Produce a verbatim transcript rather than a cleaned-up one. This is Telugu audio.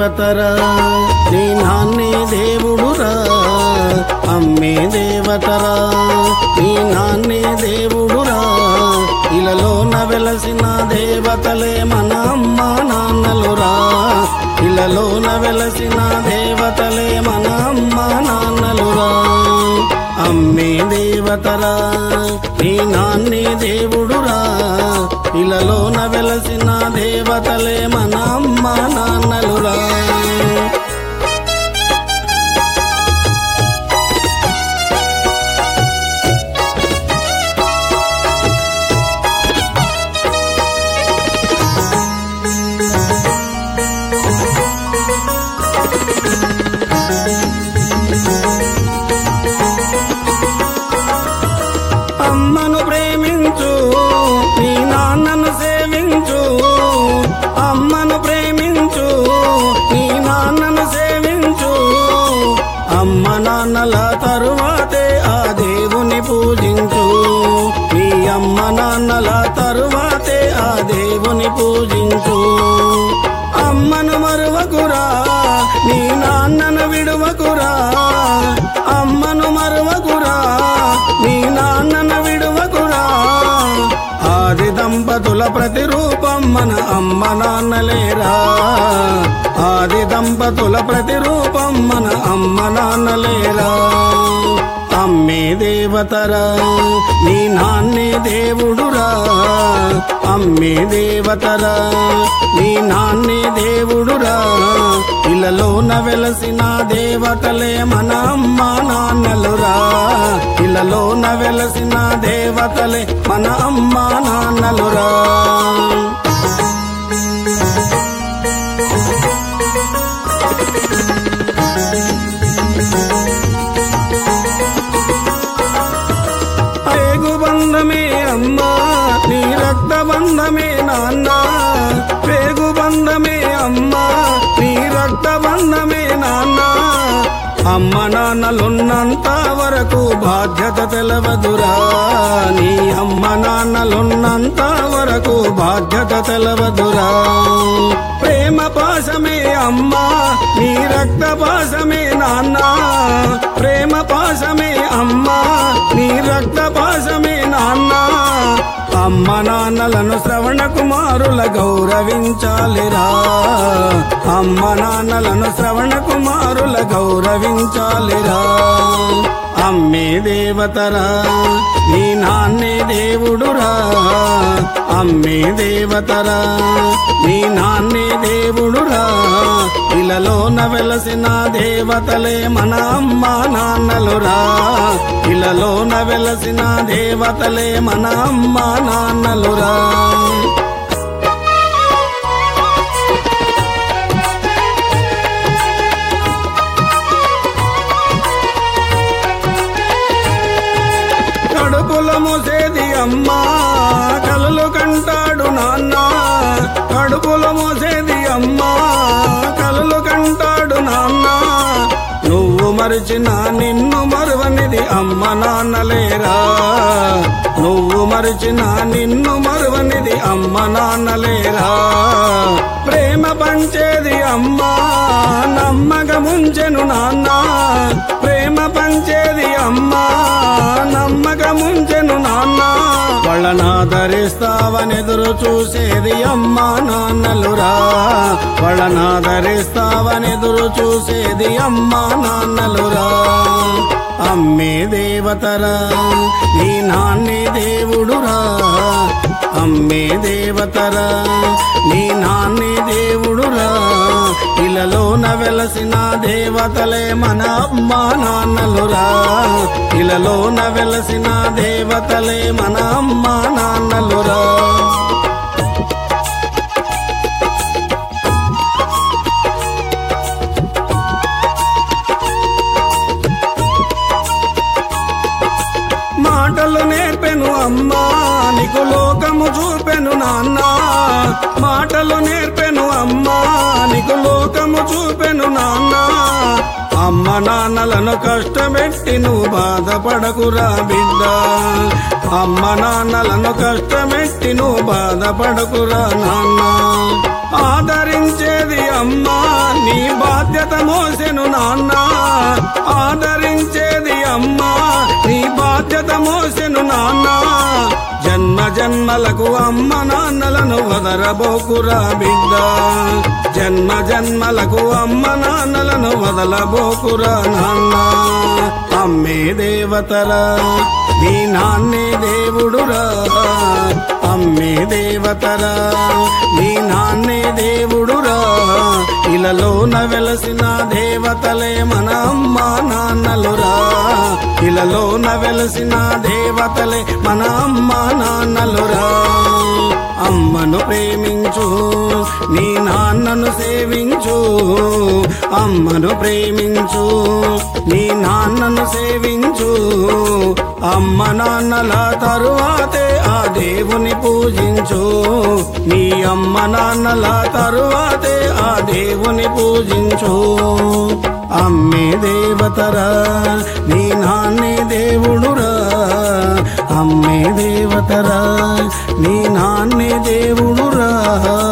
దేవతరా నీ నాన్నే దేవుడురా అమ్మే దేవతరా నీ నాన్నే దేవుడురా ఇలలోన వెలసిన దేవతలే మన అమ్మ నాన్నలురా ఇలలోన వెలసిన దేవతలే మన అమ్మ నాన్నలురా అమ్మే దేవతరా నీ నాన్నే దేవుడురా ఇలలోన వెలసిన దేవతలే మన అమ్మ నాన్నలురా అమ్మను ప్రేమించు నీ నాన్నను సేవించు అమ్మను ప్రేమించు నీ నాన్నను సేవించు అమ్మ నాన్నల తరువాతే ఆ దేవుని పూజించు నీ అమ్మ నాన్నల తరువాతే ఆ దేవుని పూజించు అమ్మను మరువకురా నీ నాన్నను విడువకురా అమ్మను మరువకురా నీ నాన్నను విడువకురా ఆది దంపతుల ప్రతిరూపం మన అమ్మ నాన్నలేరా ఆది దంపతుల ప్రతిరూపం మన అమ్మ నాన్నలేరా అమ్మే దేవతరా నీ నాన్నే దేవుడురా అమ్మే దేవతరా నీ నాన్నే దేవుడురా ఇలలోన వెలసిన దేవతలే మన అమ్మ నాన్నలురా ఇలలోన వెలసిన దేవతలే మన అమ్మ నాన్నలురా బంధమే అమ్మా నీ రక్త బంధమే నాన్న పేగు బంధమే అమ్మా నీ రక్త బంధమే నాన్న అమ్మ నాన్నలున్నంత వరకు బాధ్యత తెలవదురా నీ అమ్మ నాన్నలున్నంత వరకు బాధ్యత తెలవదురా ప్రేమ పాశమే అమ్మా నీ రక్త పాశమే నాన్న ప్రేమ పాశమే అమ్మా నీ రక్త పాశమే నాన్న అమ్మ నాన్నలను శ్రవణ కుమారుల గౌరవించాలిరా అమ్మ నాన్నలను శ్రవణ కుమారుల గౌరవించాలిరా అమ్మే దేవతరా నీ నాన్నే దేవుడురా అమ్మే దేవతరా నీ నాన్నే దేవుడురా ఇలలోన వెలసిన దేవతలే మన అమ్మ నాన్నలురా ఇలలోన వెలసిన దేవతలే మన అమ్మ నాన్నలురా కడుపుల మోసేది అమ్మా కలలు కంటాడు నాన్న కడుపుల మోసేది అమ్మా కలలు కంటాడు నాన్న నువ్వు మరిచిన నిన్ను మరువనిది అమ్మ నాన్నలేరా నువ్వు మరిచిన నిన్ను మరువనిది అమ్మ నాన్నలేరా ప్రేమ పంచేది అమ్మా నమ్మకముంచెను నాన్న ప్రేమ పంచేది అమ్మా నమ్మకముంచెను నాన్న వాళ్ళనాదరిస్తావనెదురు చూసేది అమ్మ నాన్నలురా వాళ్ళనాదరిస్తావనెదురు చూసేది అమ్మ నాన్నలురా అమ్మే దేవతరా నీ నాన్నే దేవుడురా అమ్మే దేవతరా నీ నాన్నే దేవుడురా ఇలలోన వెలసిన దేవతలే మన అమ్మ నాన్నలురా ఇలలోన వెలసిన దేవతలే మన అమ్మ నాన్నలురా మాటలు నేర్పెను అమ్మా నీకు లోకము చూపెను నాన్న మాటలు నేర్పెను అమ్మా నీకు లోకము చూపెను నాన్న అమ్మ నాన్నలను కష్టమెట్టి నువ్వు బాధపడకురా బిడ్డ అమ్మ నాన్నలను కష్టమెట్టి నువ్వు బాధపడకురా నాన్న ఆదరించేది అమ్మ నీ బాధ్యత మోసెను నాన్న ఆదరించేది అమ్మ నీ బాధ్యత మోసెను నాన్న జన్మ జన్మలకు అమ్మ నాన్నలను వదలబోకురా బిడ్డ జన్మ జన్మలకు అమ్మ నాన్నలను వదలబోకురా నాన్న అమ్మే దేవతరా నీ నాన్నే దేవుడురా అమ్మే దేవతరా నీ నాన్నే దేవుడురా ఇలలోన వెలసిన దేవతలే మన అమ్మ నాన్నలురా ఇలలోన వెలసిన దేవతలే మన అమ్మ నాన్నలురా అమ్మను ప్రేమించు నీ నాన్నను సేవించు అమ్మను ప్రేమించు నీ నాన్నను సేవించు అమ్మ నాన్నల తరువాతే ఆ దేవుని పూజించు నీ అమ్మ నాన్నల తరువాతే ఆ దేవుని పూజించు అమ్మే దేవతరా నీ నాన్నే దేవుడురా అమ్మే దేవతరా నీ నాన్నే దేవుడురా